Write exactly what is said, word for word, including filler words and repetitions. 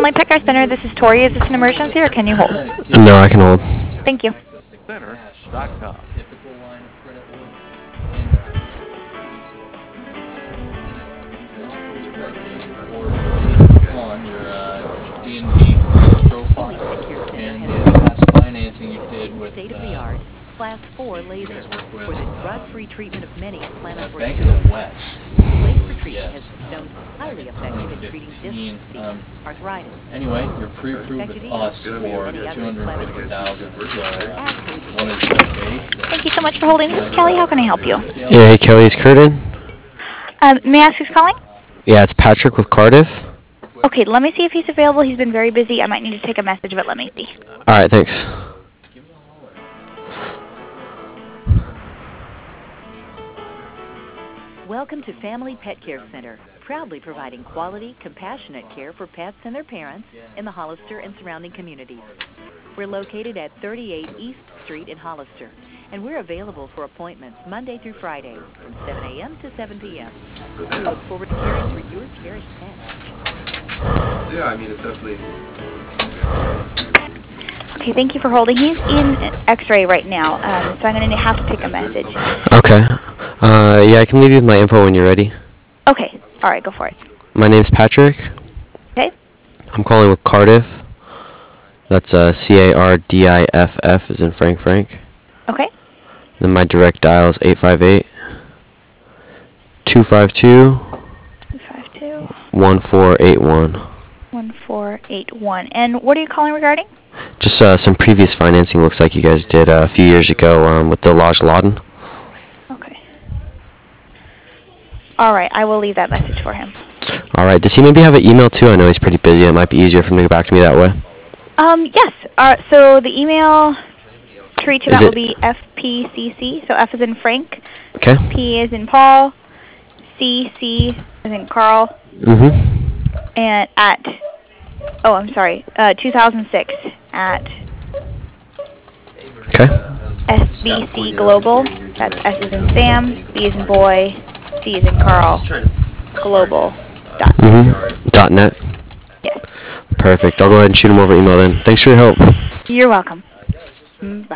My Pet Care Center, this is Tori. Is this an emergency or can you hold? No, I can hold. Thank you. Center dot com. Typical line of credit would. On your uh, D and D profile and the last financing you did with state-of-the-art uh, Class four laser guys work with, for the uh, drug-free treatment of many inflammatory Bank of the conditions. West. Laser treatment Yes. has been shown to be highly effective in treating disc fifteen, disease, um, arthritis, Anyway, you're pre-approved with us for two hundred fifty thousand. So uh, one is okay. Thank you so much for holding. This is Kelly. How can I help you? Yeah, hey Kelly, is Kurt in? Um, may I ask who's calling? Yeah, it's Patrick with Cardiff. Okay, let me see if he's available. He's been very busy. I might need to take a message, but let me see. Alright, thanks. Welcome to Family Pet Care Center, proudly providing quality, compassionate care for pets and their parents in the Hollister and surrounding communities. We're located at thirty-eight East Street in Hollister, and we're available for appointments Monday through Friday from seven a m to seven p m We look forward to caring for your cherished pet. Yeah, I mean, it's definitely... Okay, thank you for holding. He's in X-ray right now, um, so I'm going to have to take a message. Okay. Uh, yeah, I can leave you with my info when you're ready. Okay, all right, go for it. My name's Patrick. Okay. I'm calling with Cardiff. That's uh, C A R D I F F as in Frank Frank. Okay. Then my direct dial is eight five eight, two five two, two five two, one four eight one. one four eight one. And what are you calling regarding? Just uh, some previous financing looks like you guys did uh, a few years ago um, with the Lodge Loudon. Okay. All right, I will leave that message for him. All right. Does he maybe have an email too? I know he's pretty busy. It might be easier for him to get back to me that way. Um, yes. Uh, so the email to reach him Is out will it- be F P C C. So F is in Frank, Okay. P is in Paul, C C is in Carl, Mm-hmm. and at, oh, I'm sorry, uh, two thousand six at Okay. S B C Global. That's S is in Sam, B is in boy, C is in Carl, global. Dot. Mm-hmm. Dot net. Yes. Perfect. I'll go ahead and shoot him over email then. Thanks for your help. You're welcome. Mm, bye.